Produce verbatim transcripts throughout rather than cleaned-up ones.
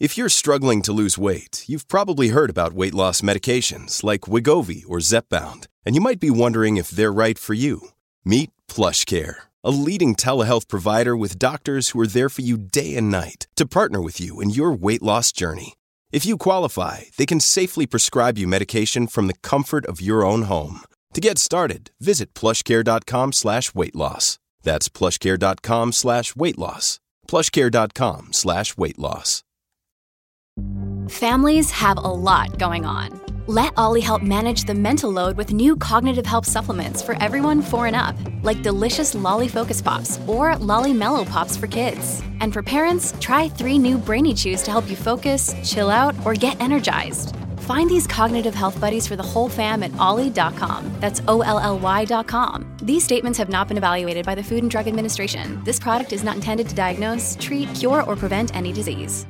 If you're struggling to lose weight, you've probably heard about weight loss medications like Wegovy or Zepbound, and you might be wondering if they're right for you. Meet PlushCare, a leading telehealth provider with doctors who are there for you day and night to partner with you in your weight loss journey. If you qualify, they can safely prescribe you medication from the comfort of your own home. To get started, visit plushcare.com slash weight loss. That's plushcare.com slash weight loss. plushcare.com slash weight loss. Families have a lot going on. Let Ollie help manage the mental load with new cognitive help supplements for everyone four and up, like delicious Lolly Focus Pops or Lolly Mellow Pops for kids. And for parents, try three new Brainy Chews to help you focus, chill out, or get energized. Find these cognitive health buddies for the whole fam at ollie dot com. That's O L L Y dot com. These statements have not been evaluated by the Food and Drug Administration. This product is not intended to diagnose, treat, cure, or prevent any disease.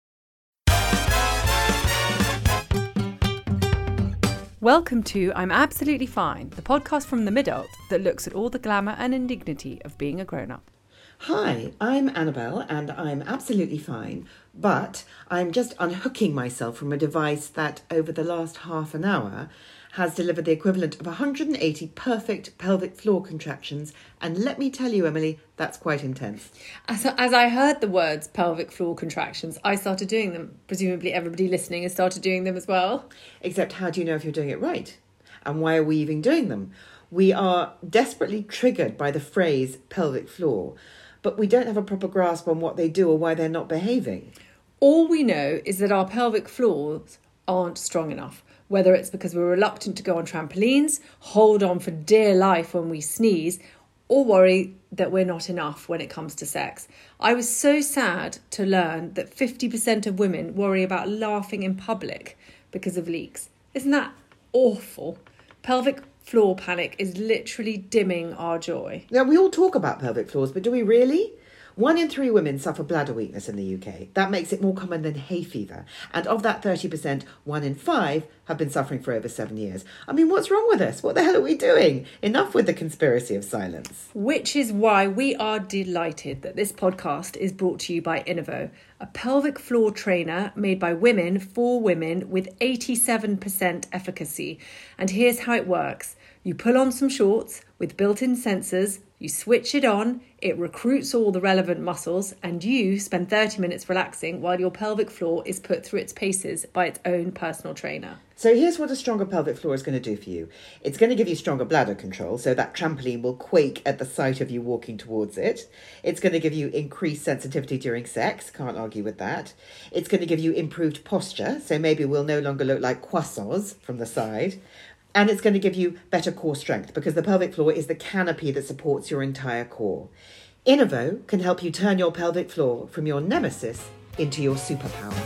Welcome to I'm Absolutely Fine, the podcast from the mid-adult that looks at all the glamour and indignity of being a grown-up. Hi, I'm Annabelle and I'm absolutely fine, but I'm just unhooking myself from a device that over the last half an hour has delivered the equivalent of one hundred eighty perfect pelvic floor contractions, and let me tell you, Emily, that's quite intense. As, as I heard the words pelvic floor contractions, I started doing them. Presumably everybody listening has started doing them as well. Except how do you know if you're doing it right? And why are we even doing them? We are desperately triggered by the phrase pelvic floor, but we don't have a proper grasp on what they do or why they're not behaving. All we know is that our pelvic floors aren't strong enough. Whether it's because we're reluctant to go on trampolines, hold on for dear life when we sneeze, or worry that we're not enough when it comes to sex. I was so sad to learn that fifty percent of women worry about laughing in public because of leaks. Isn't that awful? Pelvic floor panic is literally dimming our joy. Now, we all talk about pelvic floors, but do we really? One in three women suffer bladder weakness in the U K. That makes it more common than hay fever. And of that thirty percent, one in five have been suffering for over seven years. I mean, what's wrong with us? What the hell are we doing? Enough with the conspiracy of silence. Which is why we are delighted that this podcast is brought to you by Innovo, a pelvic floor trainer made by women for women with eighty-seven percent efficacy. And here's how it works. You pull on some shorts with built-in sensors, you switch it on, it recruits all the relevant muscles, and you spend thirty minutes relaxing while your pelvic floor is put through its paces by its own personal trainer. So here's what a stronger pelvic floor is going to do for you. It's going to give you stronger bladder control, so that trampoline will quake at the sight of you walking towards it. It's going to give you increased sensitivity during sex, can't argue with that. It's going to give you improved posture, so maybe we'll no longer look like croissants from the side. And it's going to give you better core strength because the pelvic floor is the canopy that supports your entire core. Innovo can help you turn your pelvic floor from your nemesis into your superpower.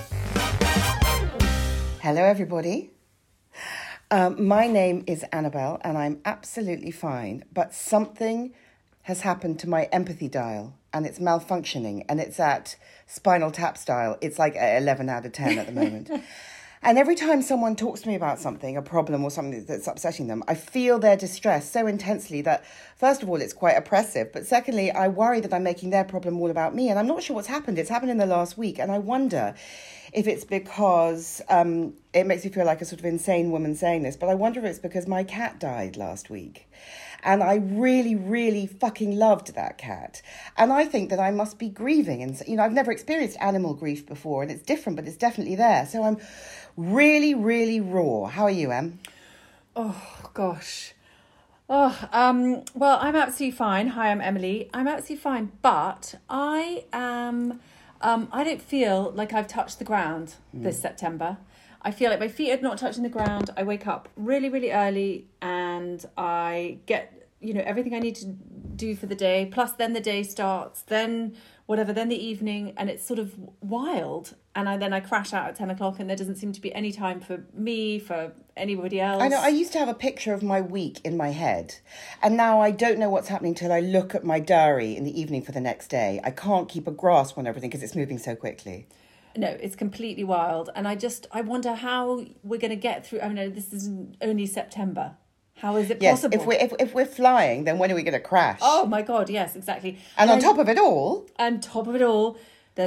Hello, everybody. Um, my name is Annabelle and I'm absolutely fine, but something has happened to my empathy dial and it's malfunctioning and it's at Spinal Tap style. It's like at eleven out of ten at the moment. And every time someone talks to me about something, a problem or something that's upsetting them, I feel their distress so intensely that, first of all, it's quite oppressive. But secondly, I worry that I'm making their problem all about me. And I'm not sure what's happened. It's happened in the last week. And I wonder if it's because um, it makes me feel like a sort of insane woman saying this. But I wonder if it's because my cat died last week. And I really, really fucking loved that cat. And I think that I must be grieving. And, you know, I've never experienced animal grief before. And it's different, but it's definitely there. So I'm really, really raw. How are you, Em? Oh, gosh. Oh, um, well, I'm absolutely fine. Hi, I'm Emily. I'm absolutely fine. But I am, um, I don't feel like I've touched the ground mm. this September. I feel like my feet are not touching the ground. I wake up really, really early and I get, you know, everything I need to do for the day. Plus then the day starts, then whatever, then the evening, and it's sort of wild. And I, then I crash out at ten o'clock and there doesn't seem to be any time for me, for anybody else. I know, I used to have a picture of my week in my head. And now I don't know what's happening till I look at my diary in the evening for the next day. I can't keep a grasp on everything because it's moving so quickly. No, it's completely wild. And I just, I wonder how we're going to get through. I mean, this is only September. How is it yes, possible? Yes, if we're, if, if we're flying, then when are we going to crash? Oh, my God, yes, exactly. And, and on top of it all... On top of it all, there's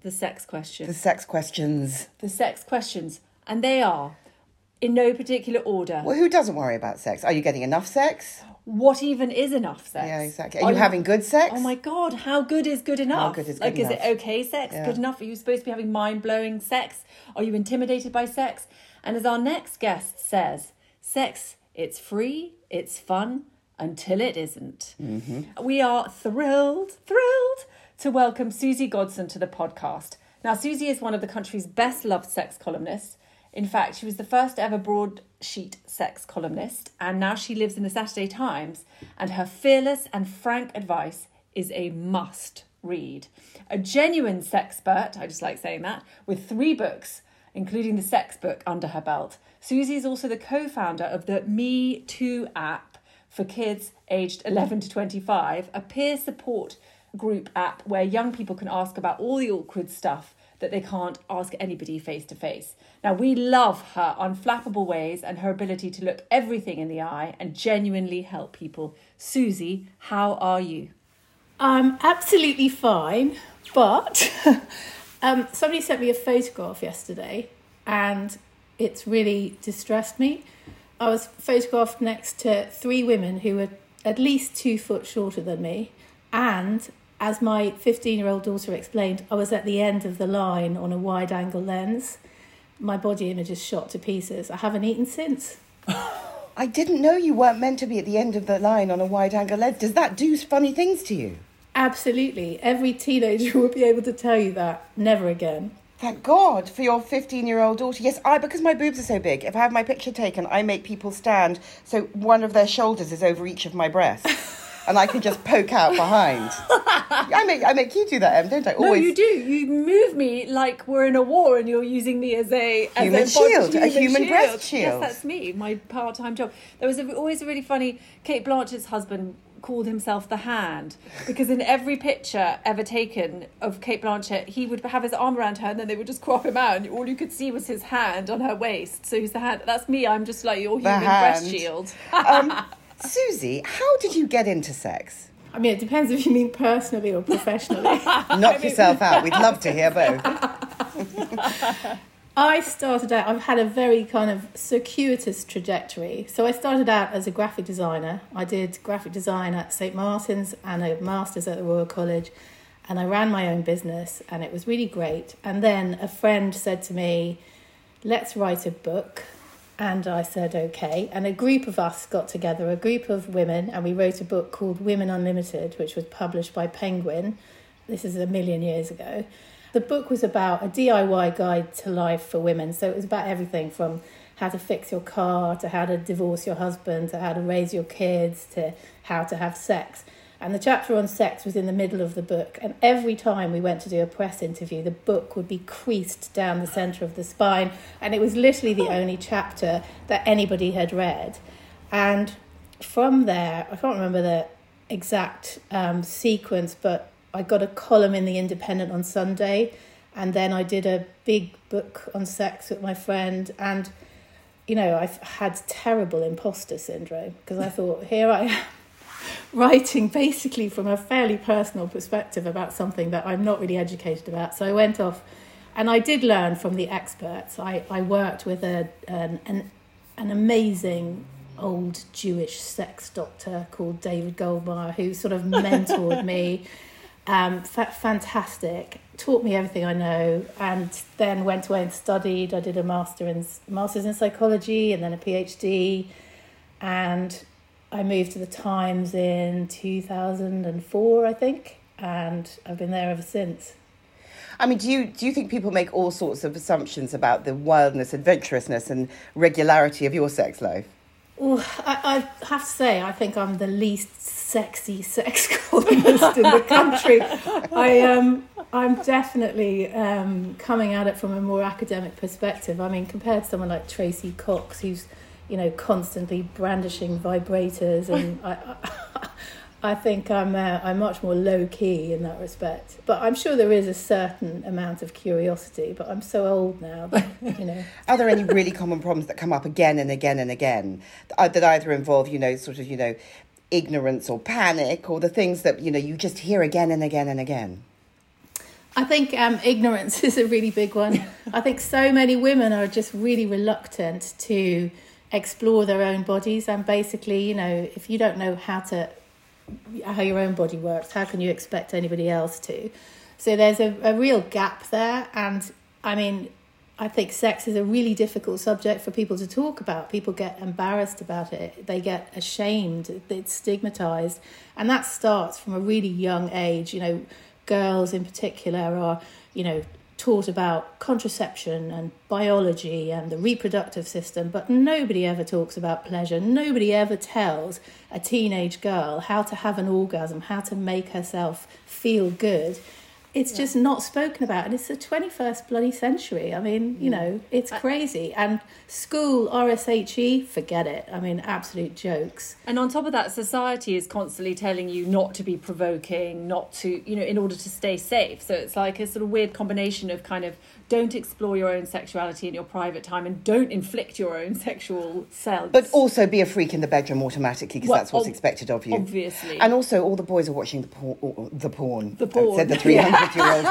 The sex question. The sex questions. The sex questions. And they are, in no particular order. Well, who doesn't worry about sex? Are you getting enough sex? What even is enough sex? Yeah, exactly. Are, Are you, you having good sex? Oh my God, how good is good enough? How good is good like, enough? Like, is it okay sex? Yeah. Good enough? Are you supposed to be having mind-blowing sex? Are you intimidated by sex? And as our next guest says, sex, it's free, it's fun, until it isn't. Mm-hmm. We are thrilled, thrilled to welcome Susie Godson to the podcast. Now, Susie is one of the country's best-loved sex columnists. In fact, she was the first ever broadsheet sex columnist, and now she lives in the Saturday Times, and her fearless and frank advice is a must read. A genuine sexpert, I just like saying that, with three books, including the sex book under her belt. Susie is also the co-founder of the Me Too app for kids aged eleven to twenty-five, a peer support group app where young people can ask about all the awkward stuff that they can't ask anybody face to face. Now, we love her unflappable ways and her ability to look everything in the eye and genuinely help people. Susie, how are you? I'm absolutely fine, but um, somebody sent me a photograph yesterday and it's really distressed me. I was photographed next to three women who were at least two foot shorter than me, and as my fifteen-year-old daughter explained, I was at the end of the line on a wide-angle lens. My body image is shot to pieces. I haven't eaten since. I didn't know you weren't meant to be at the end of the line on a wide-angle lens. Does that do funny things to you? Absolutely. Every teenager will be able to tell you that. Never again. Thank God for your fifteen-year-old daughter. Yes, I because my boobs are so big, if I have my picture taken, I make people stand so one of their shoulders is over each of my breasts. And I can just poke out behind. I make I make you do that, Em, don't I? Always. No, you do. You move me like we're in a war and you're using me as a... As human a shield, human a human shield. breast shield. Yes, that's me, my part-time job. There was a, always a really funny... Kate Blanchett's husband called himself the Hand, because in every picture ever taken of Kate Blanchett, he would have his arm around her and then they would just crop him out and all you could see was his hand on her waist. So he's the Hand. That's me. I'm just like your human breast shield. um, Susie, how did you get into sex? I mean, it depends if you mean personally or professionally. Knock yourself out. We'd love to hear both. I started out, I've had a very kind of circuitous trajectory. So I started out as a graphic designer. I did graphic design at Saint Martin's and a master's at the Royal College. And I ran my own business and it was really great. And then a friend said to me, let's write a book. And I said, okay. And a group of us got together, a group of women, and we wrote a book called Women Unlimited, which was published by Penguin. This is a million years ago. The book was about a D I Y guide to life for women. So it was about everything from how to fix your car, to how to divorce your husband, to how to raise your kids, to how to have sex. And the chapter on sex was in the middle of the book. And every time we went to do a press interview, the book would be creased down the centre of the spine. And it was literally the only chapter that anybody had read. And from there, I can't remember the exact um, sequence, but I got a column in The Independent on Sunday. And then I did a big book on sex with my friend. And, you know, I've had terrible imposter syndrome because I thought, here I am, writing basically from a fairly personal perspective about something that I'm not really educated about. So I went off and I did learn from the experts. I, I worked with a an, an an amazing old Jewish sex doctor called David Goldmeyer, who sort of mentored me. Um, fa- fantastic, taught me everything I know, and then went away and studied. I did a master in master's in psychology and then a PhD, and I moved to the Times in two thousand four, I think, and I've been there ever since. I mean, do you do you think people make all sorts of assumptions about the wildness, adventurousness and regularity of your sex life? Well, I, I have to say, I think I'm the least sexy sex columnist in the country. I um, I'm definitely um, coming at it from a more academic perspective. I mean, compared to someone like Tracy Cox, who's, you know, constantly brandishing vibrators, and I, I, I think I'm uh, I'm much more low key in that respect. But I'm sure there is a certain amount of curiosity. But I'm so old now that, you know. Are there any really common problems that come up again and again and again that either involve, you know, sort of, you know, ignorance or panic, or the things that, you know, you just hear again and again and again? I think um, ignorance is a really big one. I think so many women are just really reluctant to explore their own bodies, and basically, you know, if you don't know how to how your own body works, how can you expect anybody else to? So there's a, a real gap there. And I mean, I think sex is a really difficult subject for people to talk about. People get embarrassed about it. They get ashamed. It's stigmatized. And that starts from a really young age. You know, girls in particular are, you know, taught about contraception and biology and the reproductive system, but nobody ever talks about pleasure. Nobody ever tells a teenage girl how to have an orgasm, how to make herself feel good. It's yeah. just not spoken about. And it's the twenty-first bloody century. I mean, you know, it's crazy. And school, R S H E, forget it. I mean, absolute jokes. And on top of that, society is constantly telling you not to be provoking, not to, you know, in order to stay safe. So it's like a sort of weird combination of kind of don't explore your own sexuality in your private time and don't inflict your own sexual selves. But also be a freak in the bedroom automatically, because well, that's what's ob- expected of you. Obviously. And also all the boys are watching the, por- the porn. The porn. Said the three hundred-year-old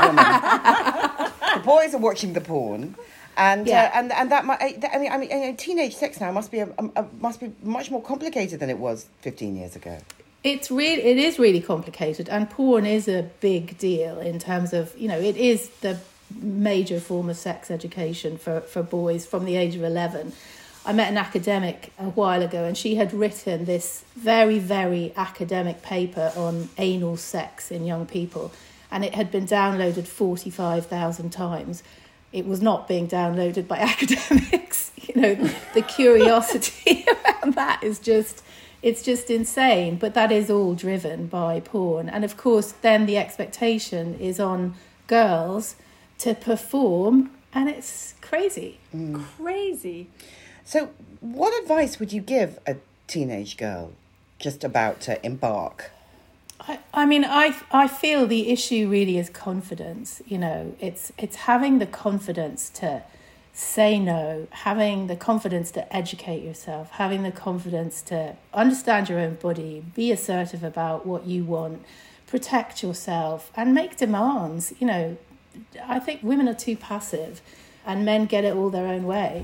woman. The boys are watching the porn. And, yeah. uh, and and that might, I mean, I mean, you know, teenage sex now must be a, a, must be much more complicated than it was fifteen years ago. It's really, it is really complicated, and porn is a big deal in terms of, you know, it is the major form of sex education for, for boys from the age of eleven. I met an academic a while ago, and she had written this very, very academic paper on anal sex in young people, and it had been downloaded forty-five thousand times. It was not being downloaded by academics. You know, the curiosity around that is just, it's just insane. But that is all driven by porn. And of course, then the expectation is on girls to perform, and it's crazy. Mm. Crazy. So what advice would you give a teenage girl just about to embark? I, I mean, I I feel the issue really is confidence. You know, it's it's having the confidence to say no, having the confidence to educate yourself, having the confidence to understand your own body, be assertive about what you want, protect yourself, and make demands. You know, I think women are too passive, and men get it all their own way.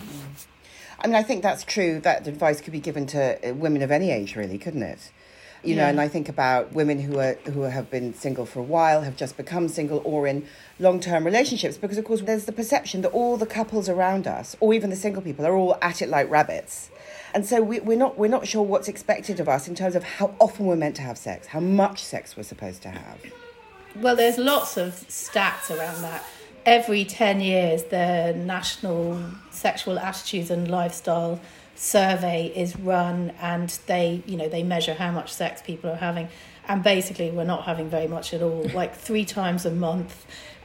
I mean, I think that's true. That advice could be given to women of any age, really, couldn't it? You know, yeah. And I think about women who are who have been single for a while, have just become single, or in long-term relationships, because, of course, there's the perception that all the couples around us, or even the single people, are all at it like rabbits. And so we, we're not we're not sure what's expected of us in terms of how often we're meant to have sex, how much sex we're supposed to have. Well, there's lots of stats around that. Every ten years, the National Sexual Attitudes and Lifestyle Survey is run, and they, you know, they measure how much sex people are having, and basically we're not having very much at all, like three times a month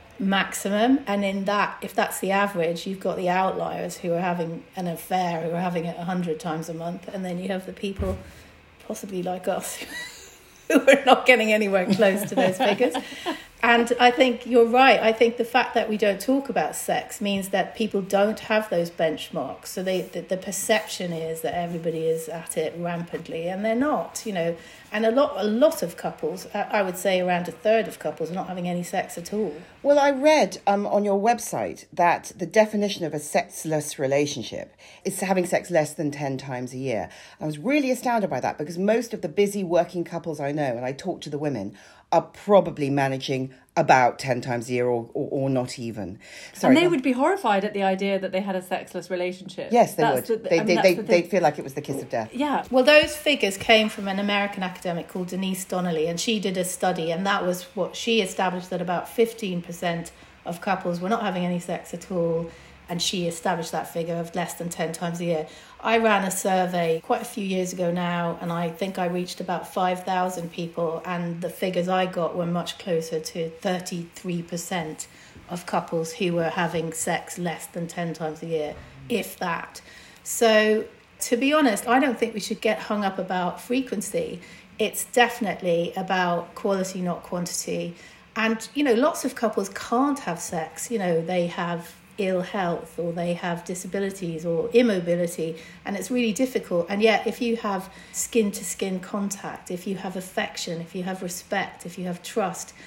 maximum. And in that, if that's the average, you've got the outliers who are having an affair, who are having it a hundred times a month, and then you have the people, possibly like us, who are not getting anywhere close to those figures. And I think you're right. I think the fact that we don't talk about sex means that people don't have those benchmarks. So they, the, the perception is that everybody is at it rampantly, and they're not, you know. And a lot, a lot of couples, I would say around a third of couples, are not having any sex at all. Well, I read um, on your website that the definition of a sexless relationship is having sex less than ten times a year. I was really astounded by that, because most of the busy working couples I know, and I talk to the women, are probably managing about ten times a year, or, or, or not even. Sorry, and they no. would be horrified at the idea that they had a sexless relationship. Yes, they that's would. The, they, I mean, they, they, the they'd feel like it was the kiss of death. Yeah. Well, those figures came from an American academic called Denise Donnelly, and she did a study, and that was what she established, that about fifteen percent of couples were not having any sex at all, and she established that figure of less than ten times a year. I ran a survey quite a few years ago now, and I think I reached about five thousand people, and the figures I got were much closer to thirty-three percent of couples who were having sex less than ten times a year, if that. So, to be honest, I don't think we should get hung up about frequency. It's definitely about quality, not quantity. And, you know, lots of couples can't have sex. You know, they have ill health, or they have disabilities or immobility, and it's really difficult. And yet, if you have skin to skin contact, if you have affection, if you have respect, if you have trust,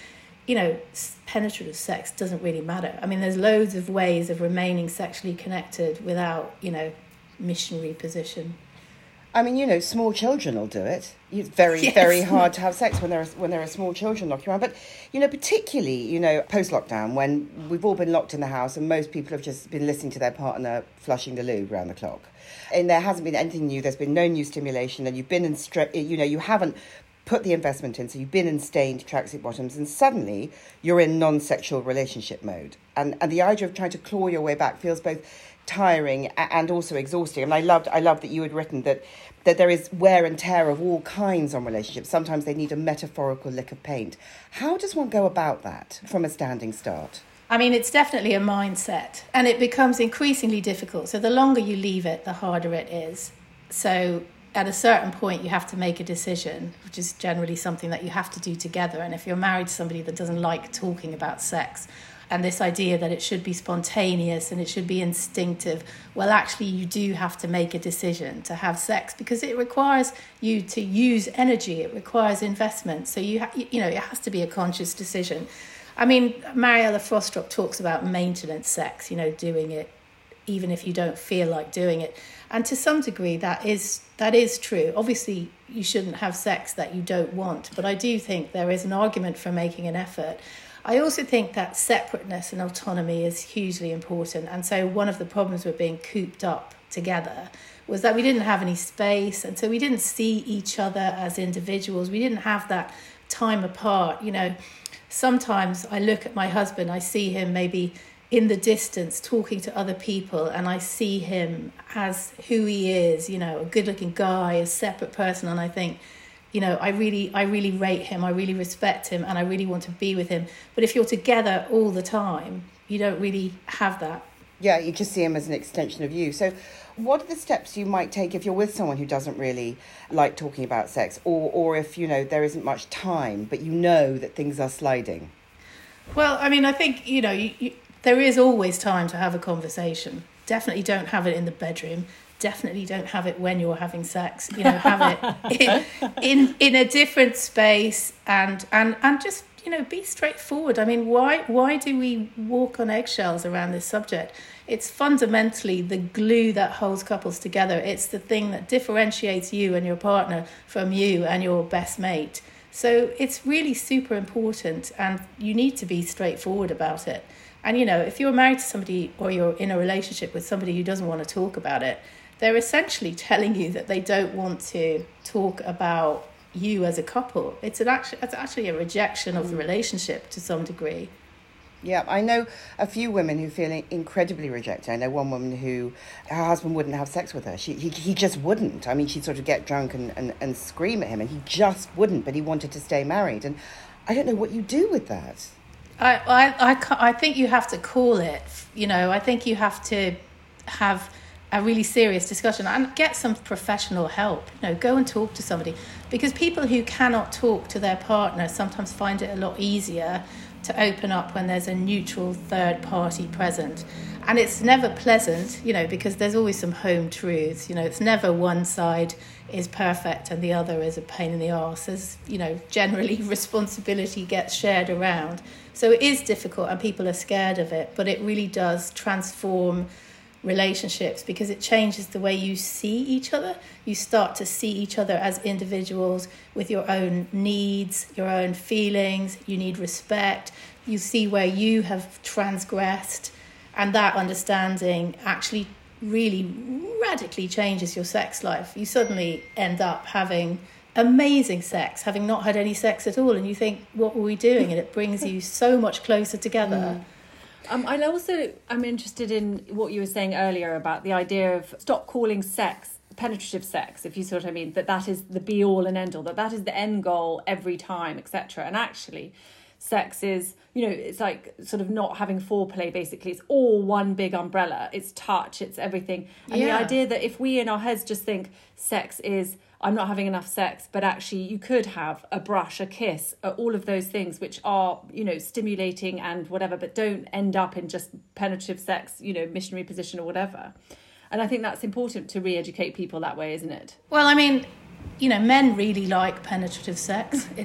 you know, penetrative sex doesn't really matter. I mean, there's loads of ways of remaining sexually connected without, you know, missionary position. I mean, you know, small children will do it. It's very, yes. very hard to have sex when there are when there are small children knocking around. But, you know, particularly, you know, post-lockdown, when we've all been locked in the house and most people have just been listening to their partner flushing the loo round the clock. And there hasn't been anything new. There's been no new stimulation, and you've been in, stre- you know, you haven't put the investment in, so you've been in stained tracksuit bottoms, and suddenly you're in non-sexual relationship mode. And and the idea of trying to claw your way back feels both tiring and also exhausting. And I loved I loved that you had written that that there is wear and tear of all kinds on relationships. Sometimes they need a metaphorical lick of paint. How does one go about that from a standing start? I mean, it's definitely a mindset, and it becomes increasingly difficult. So the longer you leave it, the harder it is. So at a certain point, you have to make a decision, which is generally something that you have to do together. And if you're married to somebody that doesn't like talking about sex, and this idea that it should be spontaneous and it should be instinctive, well, actually, you do have to make a decision to have sex, because it requires you to use energy. It requires investment. So, you ha- you know, it has to be a conscious decision. I mean, Mariella Frostrup talks about maintenance sex, you know, doing it even if you don't feel like doing it. And to some degree, that is that is true. Obviously, you shouldn't have sex that you don't want, but I do think there is an argument for making an effort. I also think that separateness and autonomy is hugely important. And so one of the problems with being cooped up together was that we didn't have any space, and so we didn't see each other as individuals. We didn't have that time apart. You know, sometimes I look at my husband, I see him maybe in the distance talking to other people, and I see him as who he is, you know, a good-looking guy, a separate person, and I think, you know, I really, I really rate him, I really respect him, and I really want to be with him. But if you're together all the time, you don't really have that. Yeah, you just see him as an extension of you. So what are the steps you might take if you're with someone who doesn't really like talking about sex, or, or if, you know, there isn't much time, but you know that things are sliding? Well, I mean, I think, you know, you, you, there is always time to have a conversation. Definitely don't have it in the bedroom. Definitely don't have it when you're having sex. You know, have it in, in in a different space, and and and just, you know, be straightforward. I mean, why why do we walk on eggshells around this subject? It's fundamentally the glue that holds couples together. It's the thing that differentiates you and your partner from you and your best mate. So it's really super important, and you need to be straightforward about it. And, you know, if you're married to somebody or you're in a relationship with somebody who doesn't want to talk about it, they're essentially telling you that they don't want to talk about you as a couple. It's an actually, it's actually a rejection of the relationship to some degree. Yeah, I know a few women who feel incredibly rejected. I know one woman who, her husband wouldn't have sex with her. She, he, he just wouldn't. I mean, she'd sort of get drunk and, and, and scream at him, and he just wouldn't, but he wanted to stay married. And I don't know what you do with that. I, I, I, I think you have to call it, you know, I think you have to have a really serious discussion and get some professional help. You know, go and talk to somebody, because people who cannot talk to their partner sometimes find it a lot easier to open up when there's a neutral third party present. And it's never pleasant, you know, because there's always some home truths. You know, it's never one side is perfect and the other is a pain in the arse. As, you know, generally responsibility gets shared around. So it is difficult and people are scared of it, but it really does transform relationships, because it changes the way you see each other. You start to see each other as individuals with your own needs, your own feelings. You need respect. You see where you have transgressed, and that understanding actually really radically changes your sex life. You suddenly end up having amazing sex, having not had any sex at all, and you think, what were we doing? And it brings you so much closer together. Mm. Um, I also, I'm interested in what you were saying earlier about the idea of stop calling sex penetrative sex, if you see what I mean, that that is the be all and end all, that that is the end goal every time, et cetera. And actually, sex is, you know, it's like sort of not having foreplay, basically. It's all one big umbrella. It's touch, it's everything. And yeah. The idea that if we in our heads just think sex is, I'm not having enough sex, but actually you could have a brush, a kiss, all of those things which are, you know, stimulating and whatever, but don't end up in just penetrative sex, you know, missionary position or whatever. And I think that's important to re-educate people that way, isn't it? Well, I mean, you know, men really like penetrative sex. It's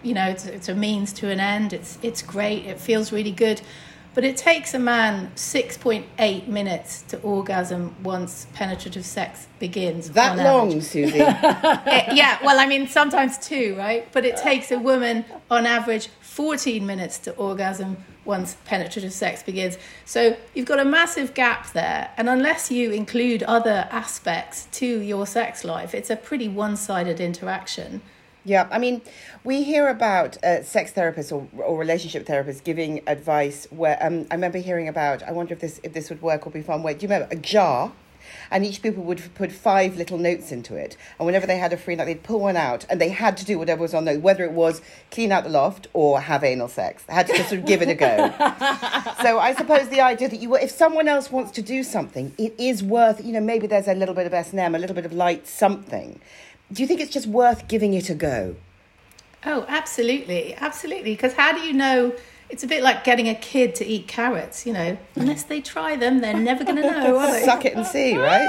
you know, it's, it's a means to an end. It's it's great. It feels really good. But it takes a man six point eight minutes to orgasm once penetrative sex begins. That long, average. Susie? it, yeah, well, I mean, sometimes two, right? But it takes a woman, on average, fourteen minutes to orgasm once penetrative sex begins. So you've got a massive gap there. And unless you include other aspects to your sex life, it's a pretty one-sided interaction. Yeah, I mean, we hear about uh, sex therapists or, or relationship therapists giving advice where um, I remember hearing about, I wonder if this if this would work or be fun, where, do you remember, a jar, and each people would put five little notes into it, and whenever they had a free night, they'd pull one out, and they had to do whatever was on those, whether it was clean out the loft or have anal sex. They had to just sort of give it a go. So I suppose the idea that you, if someone else wants to do something, it is worth, you know, maybe there's a little bit of S and M, a little bit of light something. Do you think it's just worth giving it a go? Oh, absolutely. Absolutely. Because how do you know? It's a bit like getting a kid to eat carrots, you know. Unless they try them, they're never going to know, are they? Suck it and see, right?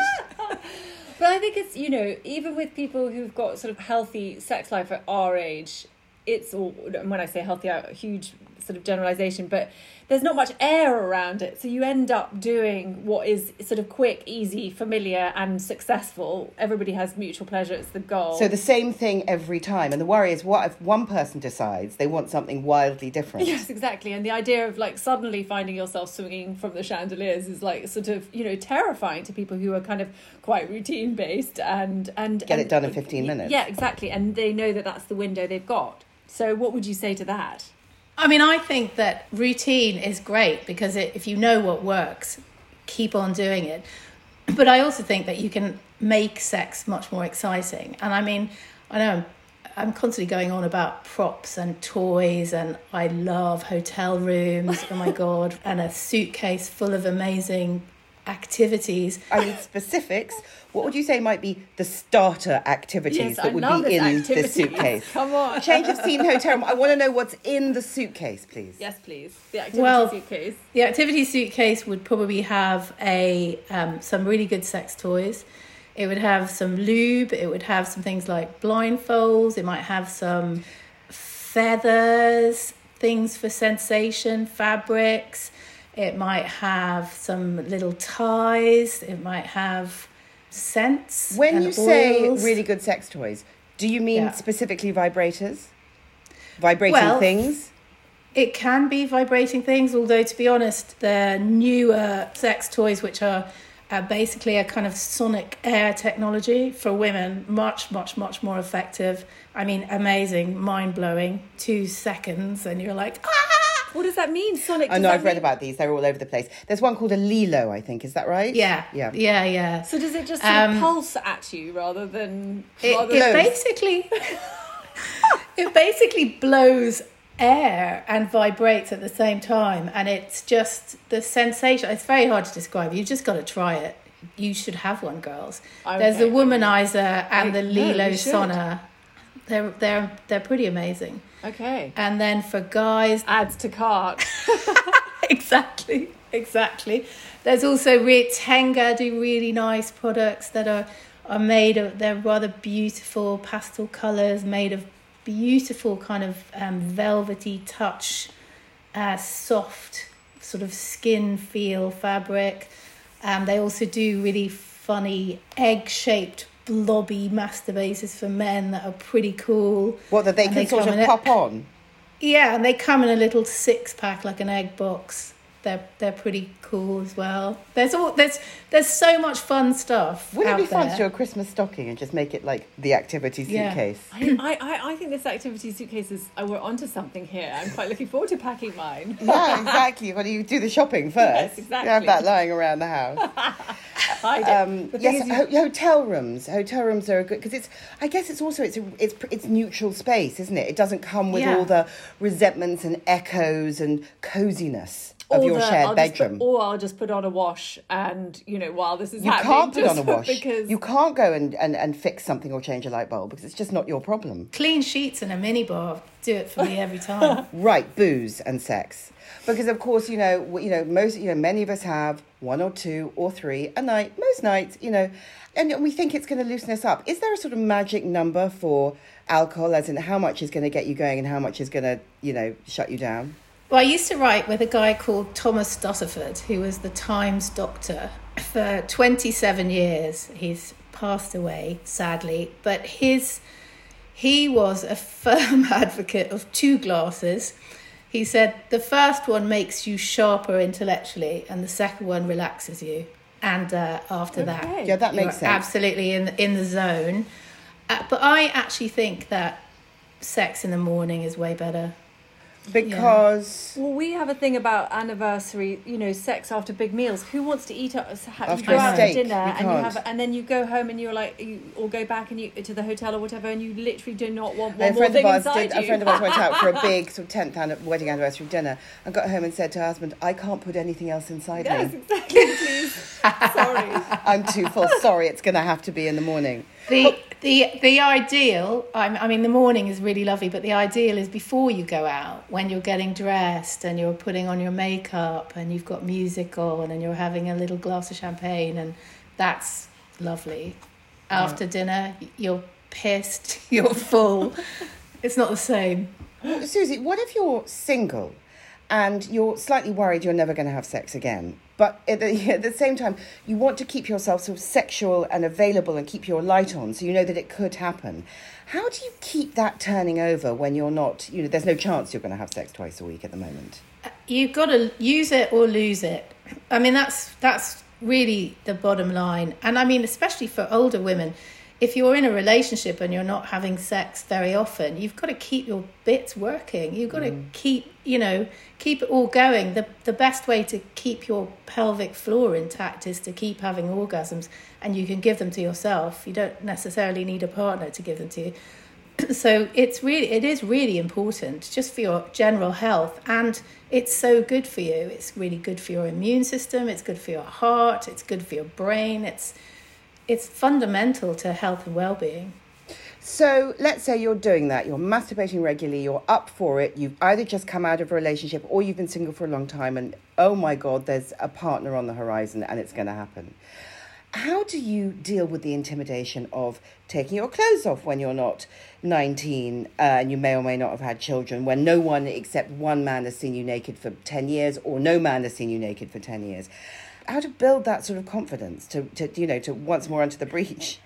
But I think it's, you know, even with people who've got sort of healthy sex life at our age, it's all, and when I say healthy, a huge sort of generalisation, but there's not much air around it. So you end up doing what is sort of quick, easy, familiar and successful. Everybody has mutual pleasure. It's the goal. So the same thing every time. And the worry is, what if one person decides they want something wildly different? Yes, exactly. And the idea of like suddenly finding yourself swinging from the chandeliers is like sort of, you know, terrifying to people who are kind of quite routine based and... and Get and, it done in fifteen minutes. Yeah, exactly. And they know that that's the window they've got. So what would you say to that? I mean, I think that routine is great because it, if you know what works, keep on doing it. But I also think that you can make sex much more exciting. And I mean, I know I'm, I'm constantly going on about props and toys, and I love hotel rooms, oh my God, and a suitcase full of amazing activities. I mean, specifics. What would you say might be the starter activities Yes, that I would love be this in activity. the suitcase? Come on. Change of scene hotel room. I want to know what's in the suitcase, please. Yes, please. The activity Well, suitcase. The activity suitcase would probably have a um, some really good sex toys. It would have some lube. It would have some things like blindfolds. It might have some feathers, things for sensation, fabrics. It might have some little ties. It might have scents. When and you say oils. really good sex toys, do you mean Yeah. specifically vibrators? Vibrating Well, things? It can be vibrating things, although to be honest, the newer sex toys, which are uh, basically a kind of sonic air technology for women, much, much, much more effective. I mean, amazing, mind-blowing, two seconds, and you're like, ah! What does that mean, Sonic? I Does know, that I've read mean- about these. They're all over the place. There's one called a Lilo, I think. Is that right? Yeah, Yeah. yeah, yeah. So does it just sort of Um, pulse at you rather than... It, rather it than... basically, it basically blows air and vibrates at the same time, and it's just the sensation. It's very hard to describe. You've just got to try it. You should have one, girls. Okay. There's the Womanizer and I- the no, Lilo you should. Sona. They're they're they're pretty amazing. Okay. And then for guys, Adds to cart. exactly, exactly. There's also re- Tenga do really nice products that are are made of. They're rather beautiful pastel colours, made of beautiful kind of um, velvety touch, uh, soft sort of skin feel fabric. Um, they also do really funny egg-shaped blobby masturbators for men that are pretty cool. What, that they And can sort come of in a- pop on? Yeah, and they come in a little six pack like an egg box. They're they're pretty cool as well. There's all there's there's so much fun stuff. Wouldn't out it be fun there. to do a Christmas stocking and just make it like the activity Yeah. suitcase? I, I, I think this activity suitcase is... Oh, we're onto something here. I'm quite looking forward to packing mine. Yeah, exactly. Well, you do the shopping first. Yes, exactly. You have that lying around the house. Hide it. Um, The thing yes, is you- ho- hotel rooms. Hotel rooms are good because it's. I guess it's also it's a, it's it's neutral space, isn't it? It doesn't come with Yeah. all the resentments and echoes and coziness of Or your the- shared I'll just bedroom. Put, or I'll just put on a wash and, you know, while this is You happening... can't put just on a wash. Because... You can't go and, and, and fix something or change a light bulb because it's just not your problem. Clean sheets and a minibar do it for me every time. Right, booze and sex. Because of course, you know, w- you know, most, you know, many of us have one or two or three a night, most nights, you know, and we think it's going to loosen us up. Is there a sort of magic number for alcohol, as in how much is going to get you going and how much is going to, you know, shut you down? Well, I used to write with a guy called Thomas Stotterford, who was the Times doctor for twenty-seven years. He's passed away, sadly, but his he was a firm advocate of two glasses. He said the first one makes you sharper intellectually and the second one relaxes you. And uh, after okay. that, yeah, that makes you're sense. Absolutely in, in the zone. Uh, but I actually think that sex in the morning is way better. Because... Yeah. Well, we have a thing about anniversary, you know, sex after big meals. Who wants to eat after you go out steak, for dinner you and you have, and then you go home and you're like, you or go back and you to the hotel or whatever, and you literally do not want one a more friend thing of ours inside did, you. A friend of ours went out for a big sort of tenth an- wedding anniversary dinner and got home and said to her husband, "I can't put anything else inside yes, me." Yes, exactly. Please, sorry, I'm too full. Sorry, it's going to have to be in the morning. The the the ideal, I mean, the morning is really lovely, but the ideal is before you go out, when you're getting dressed and you're putting on your makeup and you've got music on and you're having a little glass of champagne, and that's lovely. After yeah. dinner, you're pissed, you're full. It's not the same. Well, Susie, what if you're single and you're slightly worried you're never going to have sex again? But at the, at the same time, you want to keep yourself sort of sexual and available and keep your light on so you know that it could happen. How do you keep that turning over when you're not, you know, there's no chance you're going to have sex twice a week at the moment? You've got to use it or lose it. I mean, that's that's really the bottom line. And I mean, especially for older women, if you're in a relationship and you're not having sex very often, you've got to keep your bits working. You've got mm. to keep, you know, keep it all going. The the best way to keep your pelvic floor intact is to keep having orgasms, and you can give them to yourself. You don't necessarily need a partner to give them to you. So it's really, it is really important just for your general health, and it's so good for you. It's really good for your immune system. It's good for your heart. It's good for your brain. It's It's fundamental to health and well-being. So let's say you're doing that, you're masturbating regularly, you're up for it, you've either just come out of a relationship or you've been single for a long time and, oh my God, there's a partner on the horizon and it's going to happen. How do you deal with the intimidation of taking your clothes off when you're not nineteen uh, and you may or may not have had children, when no one except one man has seen you naked for ten years or no man has seen you naked for ten years? How to build that sort of confidence to, to, you know, to once more enter the breach?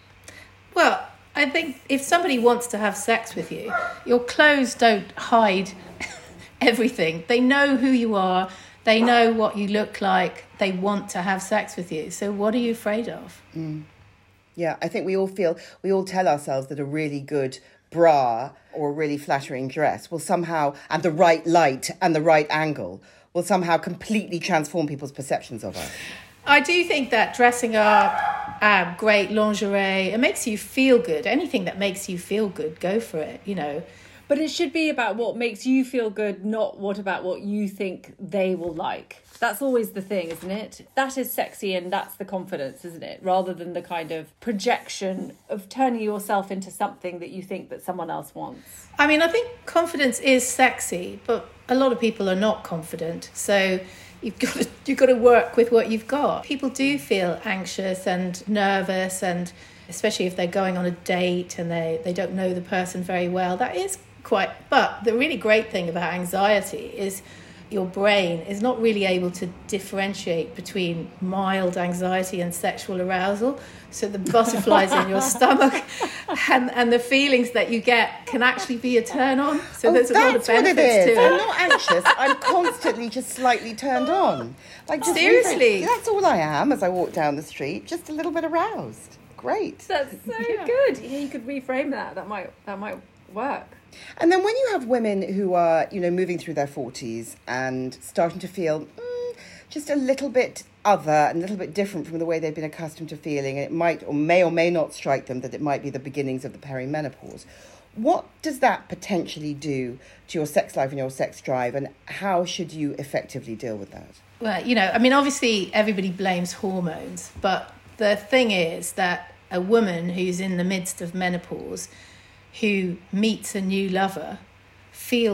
Well, I think if somebody wants to have sex with you, your clothes don't hide everything. They know who you are. They know what you look like. They want to have sex with you. So what are you afraid of? Mm. Yeah, I think we all feel, we all tell ourselves that a really good bra or a really flattering dress will somehow, and the right light and the right angle, will somehow completely transform people's perceptions of us. I do think that dressing up, uh, great lingerie, it makes you feel good. Anything that makes you feel good, go for it, you know. But it should be about what makes you feel good, not what about what you think they will like. That's always the thing, isn't it? That is sexy and that's the confidence, isn't it? Rather than the kind of projection of turning yourself into something that you think that someone else wants. I mean, I think confidence is sexy, but a lot of people are not confident. So you've got to, you've got to work with what you've got. People do feel anxious and nervous, and especially if they're going on a date and they, they don't know the person very well. That is quite... But the really great thing about anxiety is your brain is not really able to differentiate between mild anxiety and sexual arousal. So the butterflies in your stomach and, and the feelings that you get can actually be a turn on. So oh, there's a lot of benefits to it. I'm not anxious. I'm constantly just slightly turned on. Like just seriously, that's all I am as I walk down the street. Just a little bit aroused. Great. That's so yeah. good. Yeah, you could reframe that. That might that might work. And then when you have women who are, you know, moving through their forties and starting to feel mm, just a little bit other and a little bit different from the way they've been accustomed to feeling, and it might or may or may not strike them that it might be the beginnings of the perimenopause, what does that potentially do to your sex life and your sex drive, and how should you effectively deal with that? Well, you know, I mean, obviously everybody blames hormones, but the thing is that a woman who's in the midst of menopause who meets a new lover feels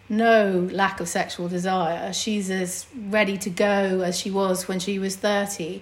no lack of sexual desire. She's as ready to go as she was when she was thirty.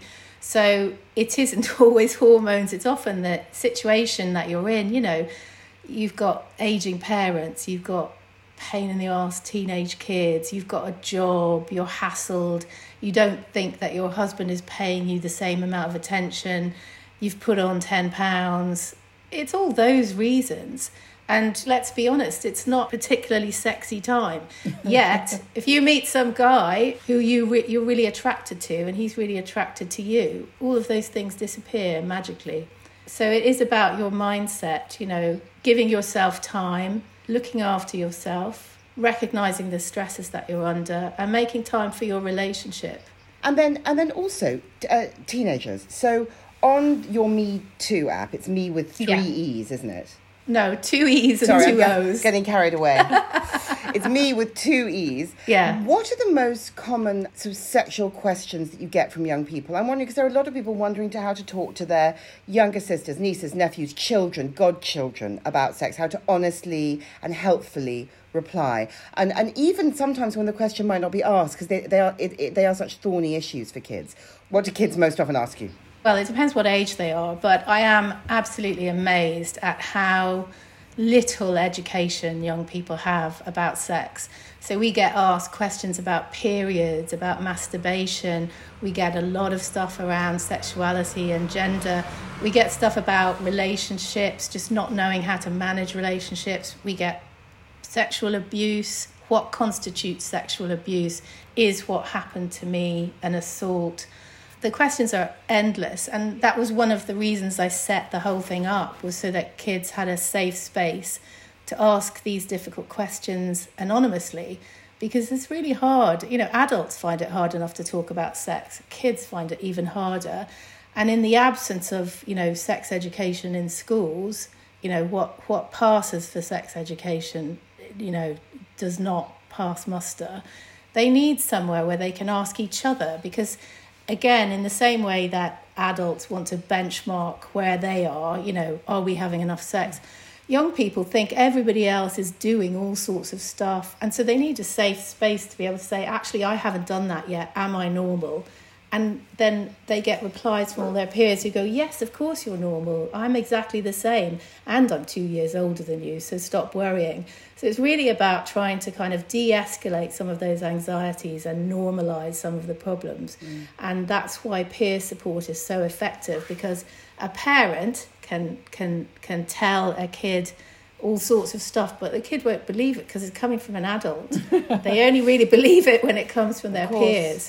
So it isn't always hormones. It's often the situation that you're in. You know, you've got aging parents, you've got pain in the arse teenage kids, you've got a job, you're hassled, you don't think that your husband is paying you the same amount of attention, you've put on ten pounds. It's all those reasons. And let's be honest, it's not particularly sexy time. Yet, if you meet some guy who you re- you're really attracted to and he's really attracted to you, all of those things disappear magically. So it is about your mindset, you know, giving yourself time, looking after yourself, recognising the stresses that you're under, and making time for your relationship. And then, and then also uh, teenagers. So on your Me Too app, it's me with three Yeah. E's, isn't it? No, two E's and Sorry, two I'm O's. getting carried away. It's me with two E's. Yeah. What are the most common sort of sexual questions that you get from young people? I'm wondering, because there are a lot of people wondering to how to talk to their younger sisters, nieces, nephews, children, godchildren about sex, how to honestly and helpfully reply. And and even sometimes when the question might not be asked, because they, they are it, it, they are such thorny issues for kids. What do kids most often ask you? Well, it depends what age they are, but I am absolutely amazed at how little education young people have about sex. So we get asked questions about periods, about masturbation. We get a lot of stuff around sexuality and gender. We get stuff about relationships, just not knowing how to manage relationships. We get sexual abuse. What constitutes sexual abuse? Is what happened to me an assault? The questions are endless, and that was one of the reasons I set the whole thing up, was so that kids had a safe space to ask these difficult questions anonymously, because it's really hard. You know, adults find it hard enough to talk about sex. Kids find it even harder. And in the absence of, you know, sex education in schools, you know, what, what passes for sex education, you know, does not pass muster. They need somewhere where they can ask each other, because again, in the same way that adults want to benchmark where they are, you know, are we having enough sex? Young people think everybody else is doing all sorts of stuff. And so they need a safe space to be able to say, actually, I haven't done that yet. Am I normal? And then they get replies from all their peers who go, yes, of course you're normal. I'm exactly the same. And I'm two years older than you, so stop worrying. So it's really about trying to kind of de-escalate some of those anxieties and normalise some of the problems. Mm. And that's why peer support is so effective, because a parent can can can tell a kid all sorts of stuff, but the kid won't believe it because it's coming from an adult. They only really believe it when it comes from their peers.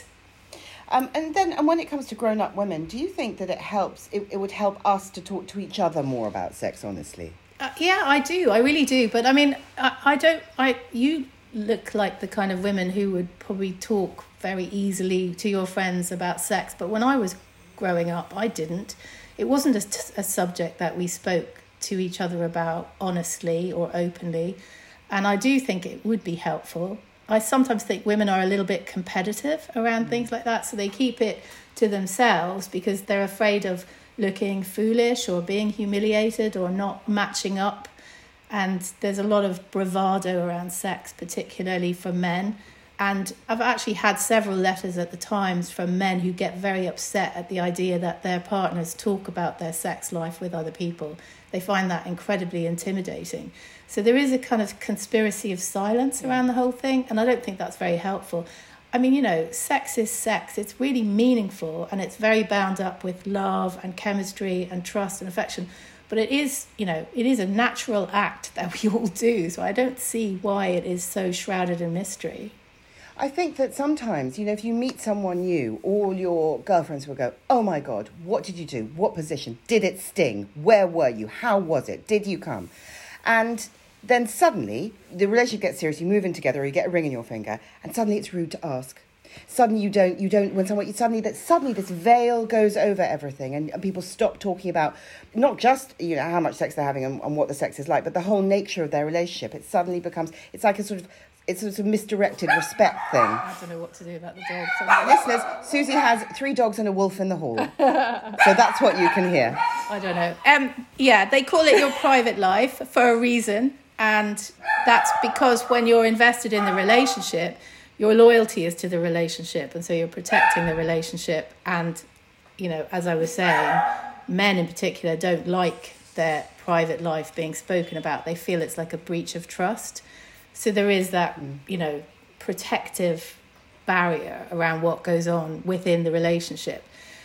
Um, and then, and when it comes to grown-up women, do you think that it helps, it, it would help us to talk to each other more about sex, honestly? Uh, yeah, I do. I really do. But I mean, I, I don't, I, you look like the kind of women who would probably talk very easily to your friends about sex. But when I was growing up, I didn't. It wasn't a, a subject that we spoke to each other about honestly or openly. And I do think it would be helpful. I sometimes think women are a little bit competitive around mm. things like that, so they keep it to themselves because they're afraid of looking foolish or being humiliated or not matching up. And there's a lot of bravado around sex, particularly for men. And I've actually had several letters at the Times from men who get very upset at the idea that their partners talk about their sex life with other people. They find that incredibly intimidating. So there is a kind of conspiracy of silence around the whole thing, and I don't think that's very helpful. I mean, you know, sex is sex. It's really meaningful, and it's very bound up with love and chemistry and trust and affection. But it is, you know, it is a natural act that we all do. So I don't see why it is so shrouded in mystery. I think that sometimes, you know, if you meet someone new, all your girlfriends will go, oh my God, what did you do? What position? Did it sting? Where were you? How was it? Did you come? And then suddenly the relationship gets serious, you move in together, or you get a ring in your finger, and suddenly it's rude to ask. Suddenly you don't, you don't, when someone, suddenly that suddenly this veil goes over everything, and, and people stop talking about not just, you know, how much sex they're having and, and what the sex is like, but the whole nature of their relationship. It suddenly becomes, it's like a sort of, it's a sort of misdirected respect thing. I don't know what to do about the dogs. Listeners, Susie has three dogs and a wolf in the hall. So that's what you can hear. I don't know. Um, yeah, they call it your private life for a reason. And that's because when you're invested in the relationship, your loyalty is to the relationship. And so you're protecting the relationship. And, you know, as I was saying, men in particular don't like their private life being spoken about. They feel it's like a breach of trust. So there is that, you know, protective barrier around what goes on within the relationship.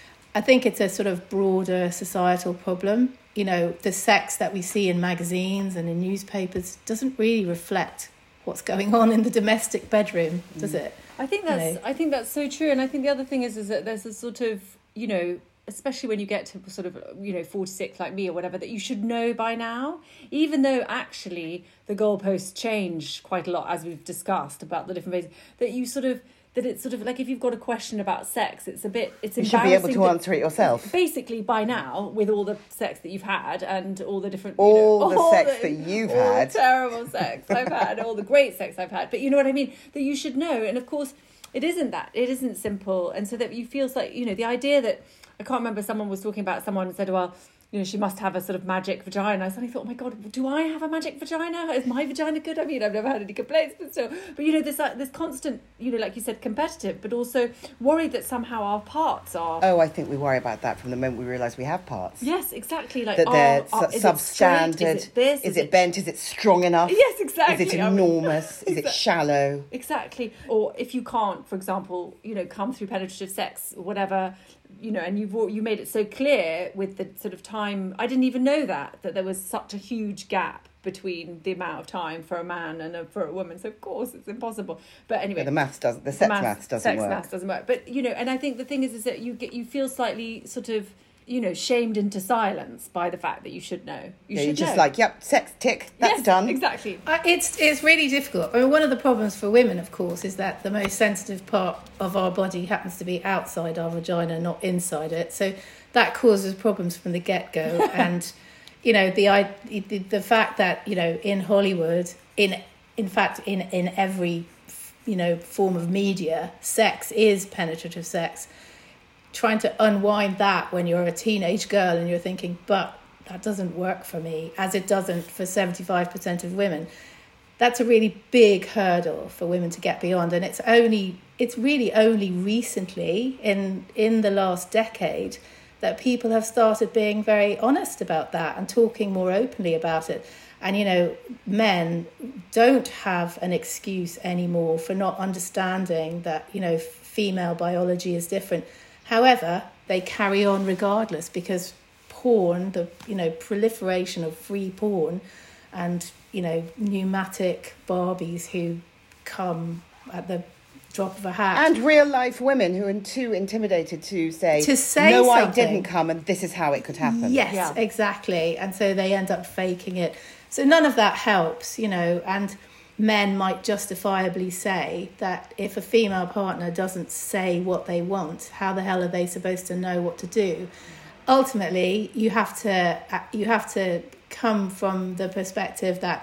I think it's a sort of broader societal problem. You know, the sex that we see in magazines and in newspapers doesn't really reflect what's going on in the domestic bedroom, does it? I think that's You know? I think that's so true. And I think the other thing is is that there's a sort of, you know, especially when you get to sort of, you know, forty-six like me or whatever, that you should know by now, even though actually the goalposts change quite a lot, as we've discussed about the different ways, that you sort of, that it's sort of like if you've got a question about sex, it's a bit, it's You should be able to that answer it yourself. Basically, by now, with all the sex that you've had and all the different... you All know, the all sex the- that you've all had. the terrible sex I've had, all the great sex I've had. But you know what I mean? That you should know. And of course, it isn't that. It isn't simple. And so that you feel like, you know, the idea that... I can't remember, someone was talking about someone and said, well, you know, she must have a sort of magic vagina. I suddenly thought, oh my God, do I have a magic vagina? Is my vagina good? I mean, I've never had any complaints, but still. But, you know, this uh, this constant, you know, like you said, competitive, but also worried that somehow our parts are... Oh, I think we worry about that from the moment we realise we have parts. Yes, exactly. Like, That they're are- are- su- is it straight? substandard. Is it this? Is it bent? Is it strong enough? Yes, exactly. Is it I mean- enormous? Is it Exactly. shallow? Exactly. Or if you can't, for example, you know, come through penetrative sex or whatever, you know, and you've al- you made it so clear with the sort of time. I didn't even know that, that there was such a huge gap between the amount of time for a man and a, for a woman. So of course it's impossible. But anyway, Yeah, the maths doesn't. The sex maths, doesn't sex work. maths doesn't work. But you know, and I think the thing is, is that you get you feel slightly sort of, you know, shamed into silence by the fact that you should know. You Yeah, should you're just know. like, yep, sex tick. That's Yes, done. Exactly. Uh, it's it's really difficult. I mean, one of the problems for women, of course, is that the most sensitive part of our body happens to be outside our vagina, not inside it. So that causes problems from the get-go. And, you know, the, I- the the fact that, you know, in Hollywood, in in fact, in, in every, you know, form of media, sex is penetrative sex. Trying to unwind that when you're a teenage girl and you're thinking, but that doesn't work for me, as it doesn't for seventy-five percent of women. That's a really big hurdle for women to get beyond. And it's only, it's really only recently in, in the last decade that people have started being very honest about that and talking more openly about it. And, you know, men don't have an excuse anymore for not understanding that, you know, female biology is different. However, they carry on regardless, because porn, the, you know, proliferation of free porn and, you know, pneumatic Barbies who come at the drop of a hat. And real life women who are too intimidated to say, To say no, I something. didn't come and this is how it could happen. Yes, Yeah. exactly. And so they end up faking it. So none of that helps, you know, and men might justifiably say that if a female partner doesn't say what they want, how the hell are they supposed to know what to do? Ultimately, you have to you have to come from the perspective that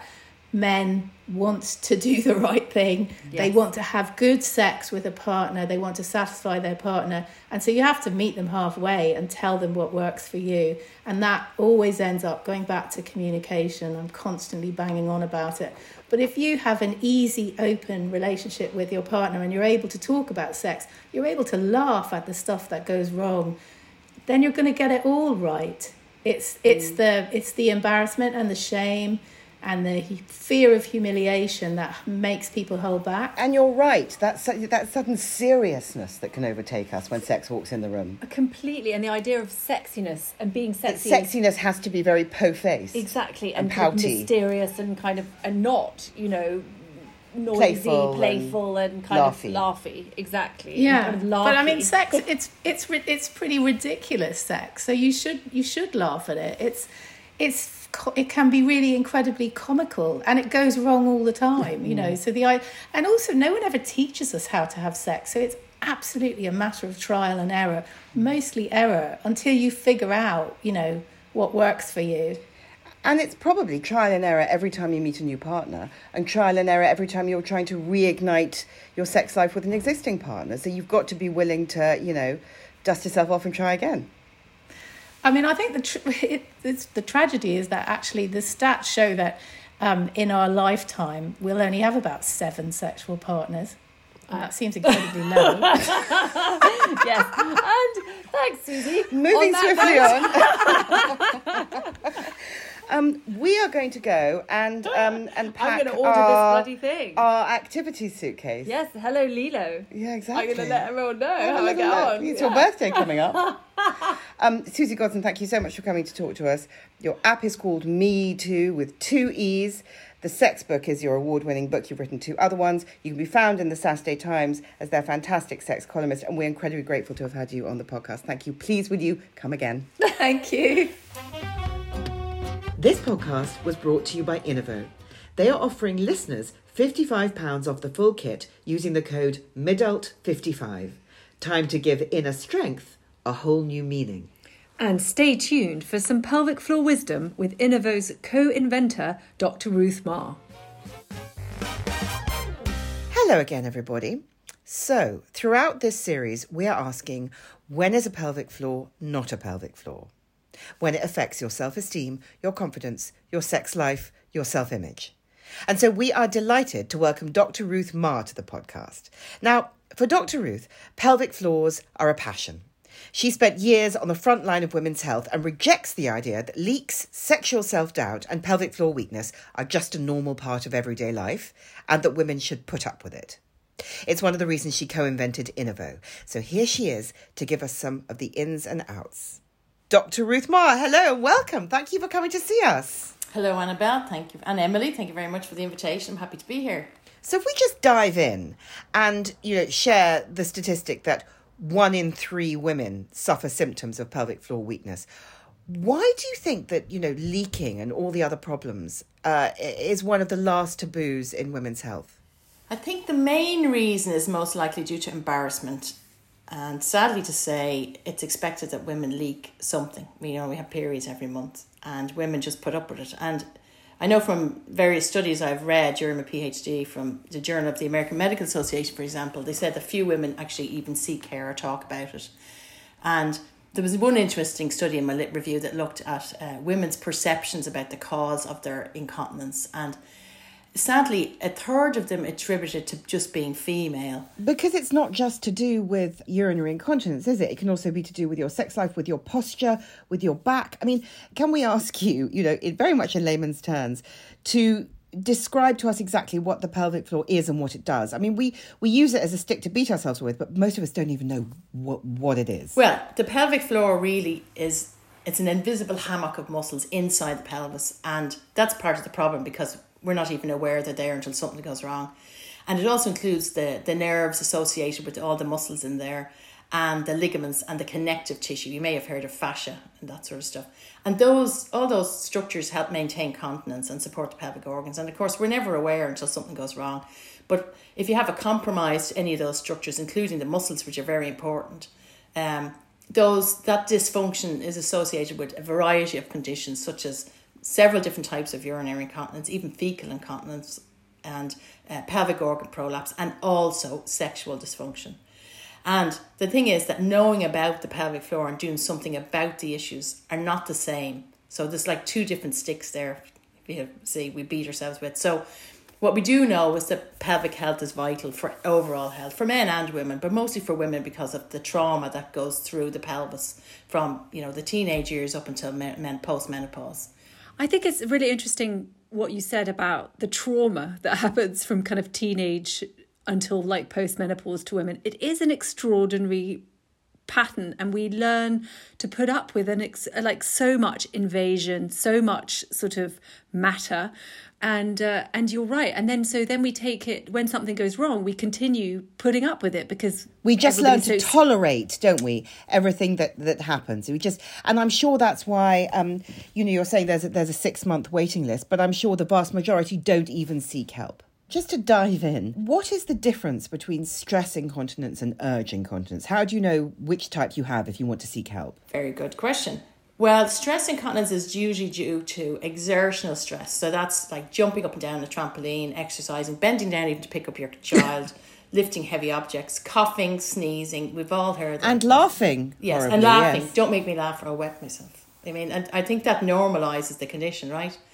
men want to do the right thing. They Yes. want to have good sex with a partner. They want to satisfy their partner. And so you have to meet them halfway and tell them what works for you. And that always ends up going back to communication. I'm constantly banging on about it. But if you have an easy, open relationship with your partner and you're able to talk about sex, you're able to laugh at the stuff that goes wrong, then you're going to get it all right. It's it's the it's the embarrassment and the shame and the fear of humiliation that makes people hold back. And you're right. That's that sudden seriousness that can overtake us when sex walks in the room. Completely. And the idea of sexiness and being That sexy. sexiness has to be very po-faced. Exactly. and And, kind of pouty. mysterious and kind of, and not, you know, noisy, Playful playful, and and, kind laughy. of laughy. Exactly. And Yeah, kind of but I mean, larky. sex it's it's ri- it's pretty ridiculous sex. So you should you should laugh at it. It's it's co- it can be really incredibly comical, and it goes wrong all the time. You know, so the I and also no one ever teaches us how to have sex. So it's absolutely a matter of trial and error, mostly error, until you figure out, you know, what works for you. And it's probably trial and error every time you meet a new partner, and trial and error every time you're trying to reignite your sex life with an existing partner. So you've got to be willing to, you know, dust yourself off and try again. I mean, I think the tr- it, it's, the tragedy is that actually the stats show that um, in our lifetime, we'll only have about seven sexual partners. And that seems incredibly low. Yes. And thanks, Susie. Moving On swiftly that on. um, we are going to go and um, and pack I'm going to order our, this bloody thing. our activity suitcase. Yes, hello, Lilo. Yeah, exactly. I'm going to let everyone know Have a how I little get look. on. It's Yeah. your birthday coming up. um, Susie Godson, thank you so much for coming to talk to us. Your app is called Me Too with two E's. The Sex Book is your award-winning book. You've written two other ones. You can be found in the Saturday Times as their fantastic sex columnist, and we're incredibly grateful to have had you on the podcast. Thank you. Please, would you come again? Thank you. This podcast was brought to you by Innovo. They are offering listeners fifty-five pounds off the full kit using the code M I D A L T fifty-five. Time to give inner strength a whole new meaning. And stay tuned for some pelvic floor wisdom with Innovo's co-inventor, Doctor Ruth Marr. Hello again, everybody. So, throughout this series, we are asking, when is a pelvic floor not a pelvic floor? When it affects your self-esteem, your confidence, your sex life, your self-image. And so we are delighted to welcome Doctor Ruth Marr to the podcast. Now, for Doctor Ruth, pelvic floors are a passion. She spent years on the front line of women's health and rejects the idea that leaks, sexual self-doubt and pelvic floor weakness are just a normal part of everyday life and that women should put up with it. It's one of the reasons she co-invented Innovo. So here she is to give us some of the ins and outs. Doctor Ruth Marr, hello and welcome. Thank you for coming to see us. Hello, Annabelle. Thank you. And Emily, thank you very much for the invitation. I'm happy to be here. So if we just dive in and, you know, share the statistic that one in three women suffer symptoms of pelvic floor weakness. Why do you think that, you know, leaking and all the other problems uh, is one of the last taboos in women's health? I think the main reason is most likely due to embarrassment. And sadly to say, it's expected that women leak something. You know, we have periods every month and women just put up with it. And I know from various studies I've read during my PhD from the Journal of the American Medical Association, for example, they said that few women actually even seek care or talk about it. And there was one interesting study in my lit review that looked at uh, women's perceptions about the cause of their incontinence. And sadly, a third of them attributed to just being female. Because it's not just to do with urinary incontinence, is it? It can also be to do with your sex life, with your posture, with your back. I mean, can we ask you, you know, in very much in layman's terms, to describe to us exactly what the pelvic floor is and what it does? I mean, we, we use it as a stick to beat ourselves with, but most of us don't even know what, what it is. Well, the pelvic floor really is, it's an invisible hammock of muscles inside the pelvis. And that's part of the problem because we're not even aware they're there until something goes wrong. And it also includes the, the nerves associated with all the muscles in there and the ligaments and the connective tissue. You may have heard of fascia and that sort of stuff. And those all those structures help maintain continence and support the pelvic organs. And of course, we're never aware until something goes wrong. But if you have a compromise to any of those structures, including the muscles, which are very important, um, those that dysfunction is associated with a variety of conditions, such as several different types of urinary incontinence, even fecal incontinence and uh, pelvic organ prolapse, and also sexual dysfunction. And the thing is that knowing about the pelvic floor and doing something about the issues are not the same. So there's like two different sticks there, if you see, we beat ourselves with. So what we do know is that pelvic health is vital for overall health, for men and women, but mostly for women because of the trauma that goes through the pelvis from, you know, the teenage years up until men, men post-menopause. I think it's really interesting what you said about the trauma that happens from kind of teenage until like post-menopause to women. It is an extraordinary pattern and we learn to put up with an ex- like so much invasion, so much sort of matter. And uh, and you're right. And then so then we take it when something goes wrong, we continue putting up with it because we just learn to so... tolerate, don't we? Everything that, that happens. We just, and I'm sure that's why, um, you know, you're saying there's a, there's a six month waiting list, but I'm sure the vast majority don't even seek help. Just to dive in, what is the difference between stress incontinence and urge incontinence? How do you know which type you have if you want to seek help? Very good question. Well, stress incontinence is usually due to exertional stress. So that's like jumping up and down a trampoline, exercising, bending down even to pick up your child, lifting heavy objects, coughing, sneezing. We've all heard that. And laughing. Yes, horribly, and laughing. Yes. Don't make me laugh or I'll wet myself. I mean, and I think that normalises the condition, right?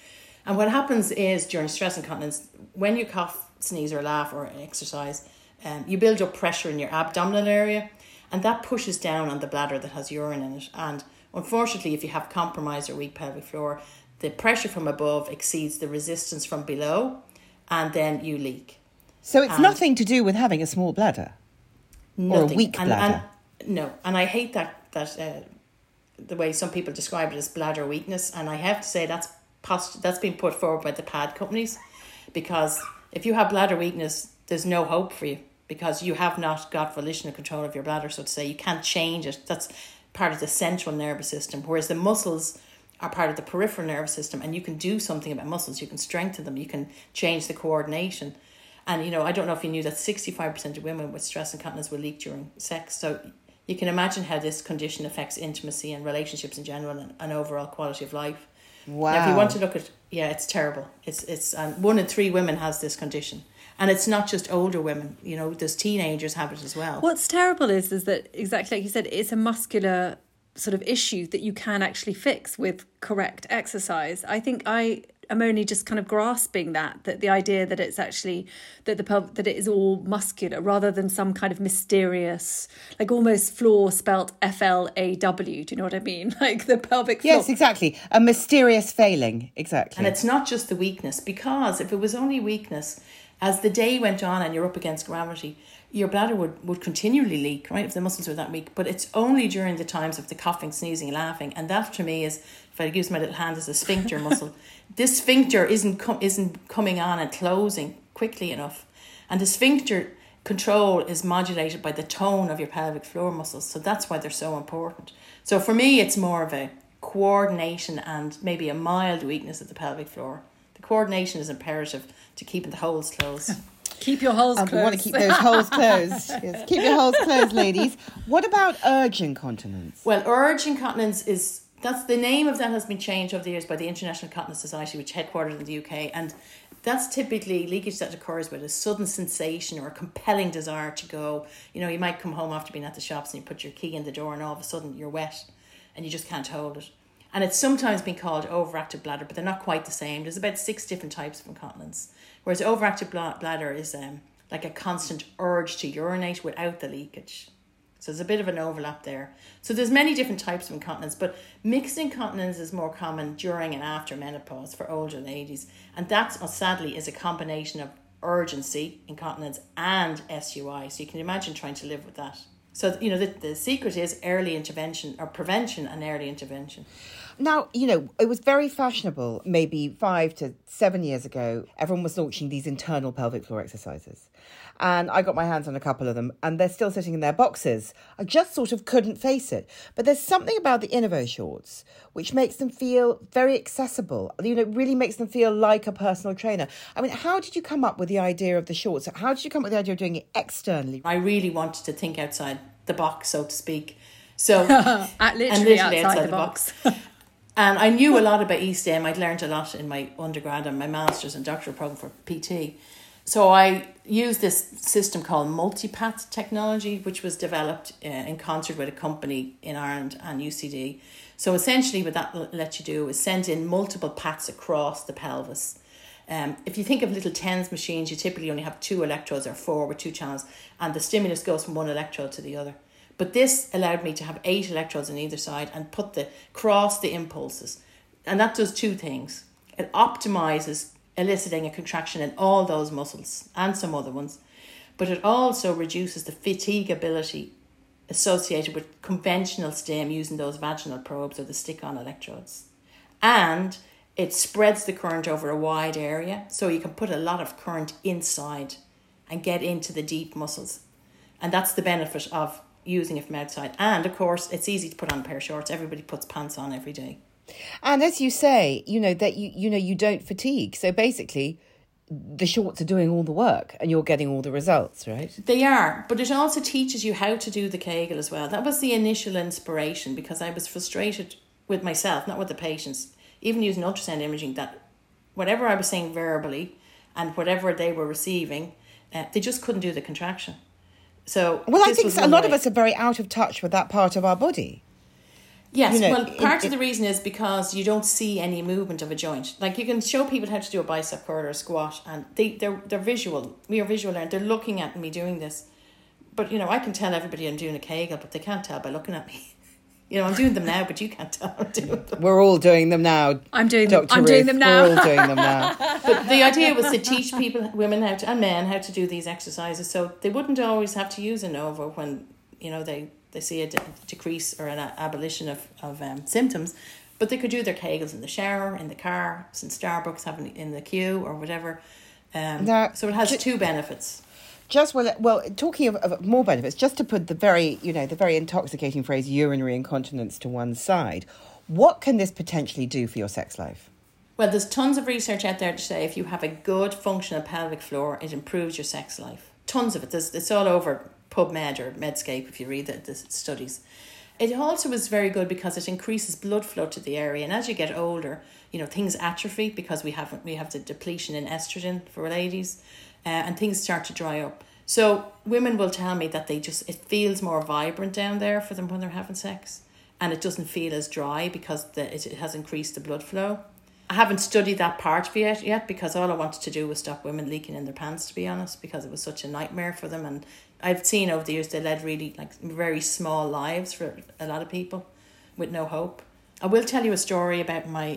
And what happens is during stress incontinence, when you cough, sneeze or laugh or exercise, um, you build up pressure in your abdominal area, and that pushes down on the bladder that has urine in it. And unfortunately, if you have compromised or weak pelvic floor, the pressure from above exceeds the resistance from below, and then you leak. So it's and nothing to do with having a small bladder nothing. or a weak and, bladder. And, no, and I hate that that uh, the way some people describe it as bladder weakness, and I have to say that's post- that's been put forward by the pad companies, because if you have bladder weakness, there's no hope for you, because you have not got volitional control of your bladder, so to say. You can't change it. That's part of the central nervous system, whereas the muscles are part of the peripheral nervous system, and you can do something about muscles. You can strengthen them. You can change the coordination. And, you know, I don't know if you knew that sixty-five percent of women with stress incontinence will leak during sex. So you can imagine how this condition affects intimacy and relationships in general, and, and overall quality of life. Wow. Now, if you want to look at, yeah, it's terrible. It's, it's um, one in three women has this condition. And it's not just older women, you know, there's teenagers have it as well. What's terrible is, is that, exactly like you said, it's a muscular sort of issue that you can actually fix with correct exercise. I think I am only just kind of grasping that, that the idea that it's actually, that the pelv- that it is all muscular rather than some kind of mysterious, like almost floor spelt F L A W, do you know what I mean? Like the pelvic floor. Yes, exactly. A mysterious failing, exactly. And it's not just the weakness, because if it was only weakness, as the day went on and you're up against gravity, your bladder would, would continually leak, right, if the muscles were that weak. But it's only during the times of the coughing, sneezing, laughing. And that, to me, is, if I use my little hand as a sphincter muscle, this sphincter isn't com- isn't coming on and closing quickly enough. And the sphincter control is modulated by the tone of your pelvic floor muscles. So that's why they're so important. So for me, it's more of a coordination and maybe a mild weakness of the pelvic floor. The coordination is imperative to keeping the holes closed. Keep your holes And closed. we want to keep those holes closed. Yes, keep your holes closed, ladies. What about urge incontinence? Well, urge incontinence is, that's the name of that has been changed over the years by the International Continence Society, which is headquartered in the U K. And that's typically leakage that occurs with a sudden sensation or a compelling desire to go. You know, you might come home after being at the shops and you put your key in the door and all of a sudden you're wet and you just can't hold it. And it's sometimes been called overactive bladder, but they're not quite the same. There's about six different types of incontinence. Whereas overactive bladder is um, like a constant urge to urinate without the leakage. So there's a bit of an overlap there. So there's many different types of incontinence, but mixed incontinence is more common during and after menopause for older ladies. And that, sadly, is a combination of urgency, incontinence, and S U I. So you can imagine trying to live with that. So, you know, the, the secret is early intervention, or prevention and early intervention. Now, you know, it was very fashionable maybe five to seven years ago. Everyone was launching these internal pelvic floor exercises. And I got my hands on a couple of them and they're still sitting in their boxes. I just sort of couldn't face it. But there's something about the Innovo shorts which makes them feel very accessible. You know, it really makes them feel like a personal trainer. I mean, how did you come up with the idea of the shorts? How did you come up with the idea of doing it externally? I really wanted to think outside the box, so to speak. So, At literally, and literally outside, outside the, the box. box. And I knew a lot about E S T E M. I'd learned a lot in my undergrad and my master's and doctoral program for P T. So I used this system called Multipath technology, which was developed uh, in concert with a company in Ireland and U C D. So essentially what that l- lets you do is send in multiple paths across the pelvis. Um, if you think of little TENS machines, you typically only have two electrodes or four with two channels, and the stimulus goes from one electrode to the other. But this allowed me to have eight electrodes on either side and put the cross the impulses. And that does two things. It optimizes eliciting a contraction in all those muscles and some other ones. But it also reduces the fatigability associated with conventional stim using those vaginal probes or the stick-on electrodes. And it spreads the current over a wide area, so you can put a lot of current inside and get into the deep muscles. And that's the benefit of using it from outside. And of course, it's easy to put on a pair of shorts. Everybody puts pants on every day. And as you say, you know, that you you know, you don't fatigue. So basically, the shorts are doing all the work and you're getting all the results, right? They are, but it also teaches you how to do the Kegel as well. That was the initial inspiration, because I was frustrated with myself, not with the patients, even using ultrasound imaging, that whatever I was saying verbally and whatever they were receiving, uh, they just couldn't do the contraction. So Well, I this think was a one lot of way. us are very out of touch with that part of our body. Yes, You know, well, part it- of the reason is because you don't see any movement of a joint. Like, you can show people how to do a bicep curl or a squat, and they, they're, they're visual. We are visual learners. They're looking at me doing this. But, you know, I can tell everybody I'm doing a Kegel, but they can't tell by looking at me. You know, I'm doing them now, but you can't tell I'm doing them. We're all doing them now. I'm doing them. Doctor I'm doing Ruth. them now. We're all doing them now. But the idea was to teach people, women how to, and men, how to do these exercises, so they wouldn't always have to use a Novo when, you know, they, they see a de- decrease or an a- abolition of, of um, symptoms. But they could do their Kegels in the shower, in the car, in Starbucks, having in the queue or whatever. Um, Now, so it has ju- two benefits. Just well, well, talking of, of more benefits, just to put the very, you know, the very intoxicating phrase urinary incontinence to one side, what can this potentially do for your sex life? Well, there's tons of research out there to say if you have a good functional pelvic floor, it improves your sex life. Tons of it. There's, it's all over PubMed or Medscape if you read the, the studies. It also is very good because it increases blood flow to the area, and as you get older, you know, things atrophy because we have we have the depletion in estrogen for ladies, uh, and things start to dry up. So women will tell me that they just it feels more vibrant down there for them when they're having sex, and it doesn't feel as dry because the, it, it has increased the blood flow. I haven't studied that part of it yet because all I wanted to do was stop women leaking in their pants, to be honest, because it was such a nightmare for them. And I've seen over the years they led really like very small lives for a lot of people with no hope. I will tell you a story about my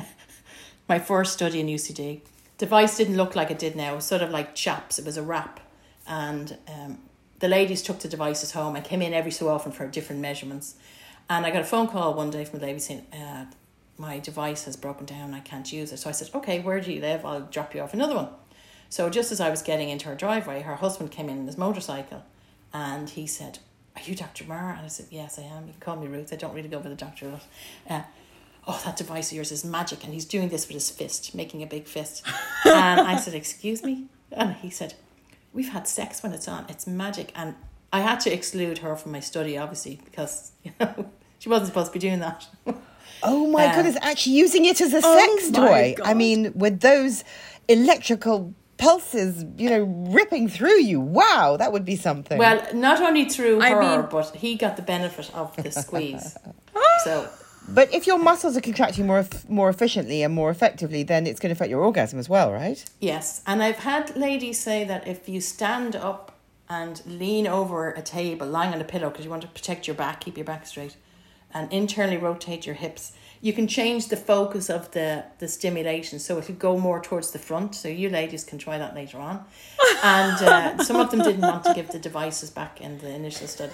my first study in U C D. Device didn't look like it did now. It was sort of like chaps. It was a wrap. And um, the ladies took the devices home and came in every so often for different measurements. And I got a phone call one day from a lady saying, uh, my device has broken down, I can't use it. So I said, okay, where do you live? I'll drop you off another one. So just as I was getting into her driveway, her husband came in on his motorcycle and he said, are you Doctor Marr? And I said, yes, I am. You can call me Ruth. I don't really go by the doctor a lot. Uh, oh, that device of yours is magic. And he's doing this with his fist, making a big fist. And I said, excuse me? And he said, we've had sex when it's on. It's magic. And I had to exclude her from my study, obviously, because, you know, she wasn't supposed to be doing that. Oh my Um, goodness, actually using it as a Oh sex my toy. God. I mean, with those electrical pulses, you know, ripping through you. Wow, that would be something. Well, not only through I her, mean- but he got the benefit of the squeeze. So, But if your muscles are contracting more eff- more efficiently and more effectively, then it's going to affect your orgasm as well, right? yes. And I've had ladies say that if you stand up and lean over a table, lying on a pillow, because you want to protect your back, keep your back straight, and internally rotate your hips, you can change the focus of the, the stimulation. So it'll go more towards the front. So you ladies can try that later on. And uh, some of them didn't want to give the devices back in the initial study.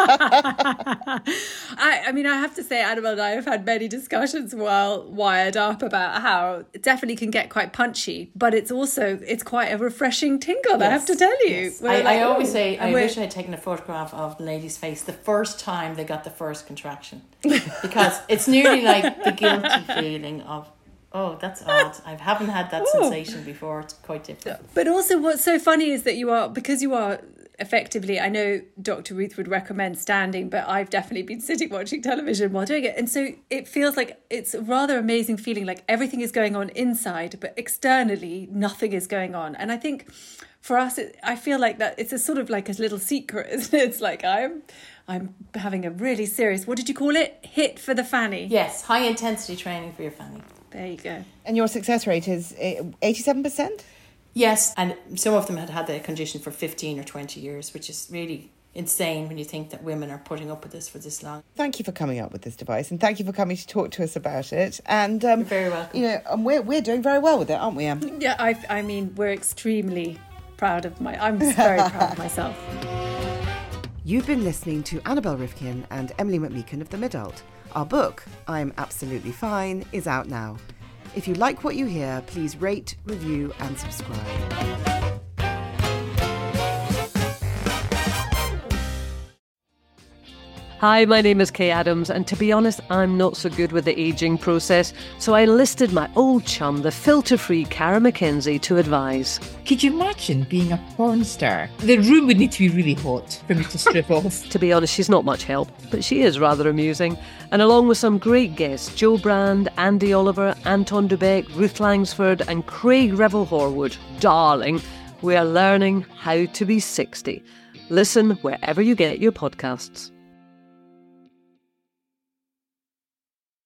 I, I mean, I have to say, Annabelle and I have had many discussions while wired up about how it definitely can get quite punchy, but it's also, it's quite a refreshing tingle, I have to tell you. Yes. We're I, like, I always "Ooh." say, I And we're- wish I had taken a photograph of the lady's face the first time they got the first contraction. Because it's nearly like the guilty feeling of, oh, that's odd. I haven't had that Ooh. sensation before. It's quite different. But also what's so funny is that you are, because you are effectively, I know Doctor Ruth would recommend standing, but I've definitely been sitting watching television while doing it. And so it feels like it's a rather amazing feeling, like everything is going on inside, but externally nothing is going on. And I think for us, it, I feel like that it's a sort of like a little secret, isn't it? It's like I'm, I'm having a really serious, what did you call it? Hit for the fanny. Yes, high intensity training for your fanny. There you go. And your success rate is eighty-seven percent? Yes, and some of them had had the condition for fifteen or twenty years, which is really insane when you think that women are putting up with this for this long. Thank you for coming up with this device, and thank you for coming to talk to us about it. And um, You're very welcome. You know, and we're we're doing very well with it, aren't we, Em? Yeah, I, I mean, we're extremely proud of my, I'm very proud of myself. You've been listening to Annabelle Rifkin and Emily McMeekan of The Midult. Our book, I'm Absolutely Fine, is out now. If you like what you hear, please rate, review and subscribe. Hi, my name is Kay Adams, and to be honest, I'm not so good with the ageing process, so I enlisted my old chum, the filter-free Cara McKenzie, to advise. Could you imagine being a porn star? The room would need to be really hot for me to strip off. To be honest, she's not much help, but she is rather amusing. And along with some great guests, Joe Brand, Andy Oliver, Anton Dubeck, Ruth Langsford and Craig Revel-Horwood, darling, we are learning how to be sixty. Listen wherever you get your podcasts.